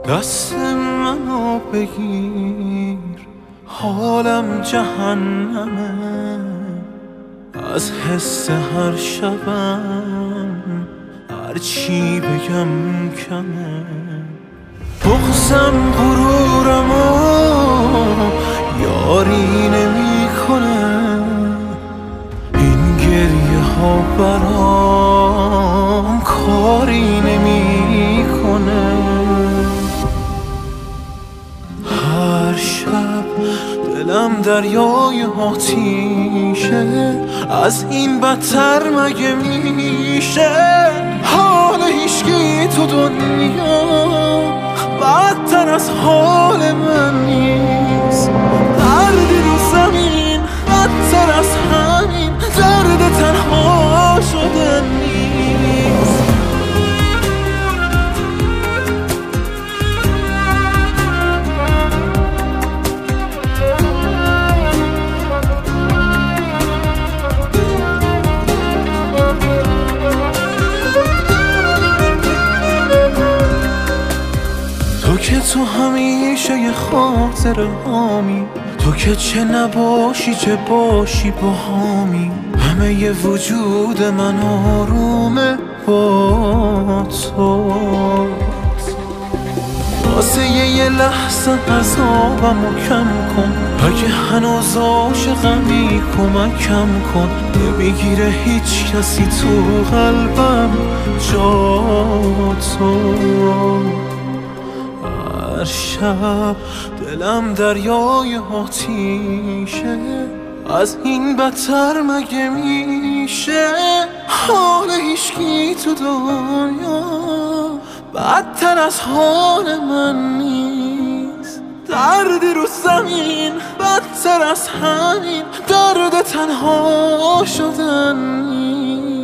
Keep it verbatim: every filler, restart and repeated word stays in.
دست منو بگیر، حالم جهنمه، از حس هر شبم هر چی بگم کمه. بغزم غرورمو یاری نمی کنه، این گریه ها برام کاری نمی کنه. هر شب دلم دریای آتیشه، از این بدتر مگه میشه؟ حال هیچکی تو دنیا بدتر از حال من نیست. دردی رو زمین بدتر از همین درد تنها شدن نیست. تو که تو همیشه یه خاطر هامی، تو که چه نباشی چه باشی با هامی. همه ی وجود من آرومه با تو، واسه یه لحظه عذابمو کم کن. اگه هنوز عاشقمی کمکم کن، نمیگیره هیچ کسی تو قلبم جا تو. هر شب دلم دریای آتیشه، از این بدتر مگه میشه؟ حال هیچکی تو دنیا بدتر از حال من نیست. دردی رو زمین بدتر از همین درد تنها شدن نیست.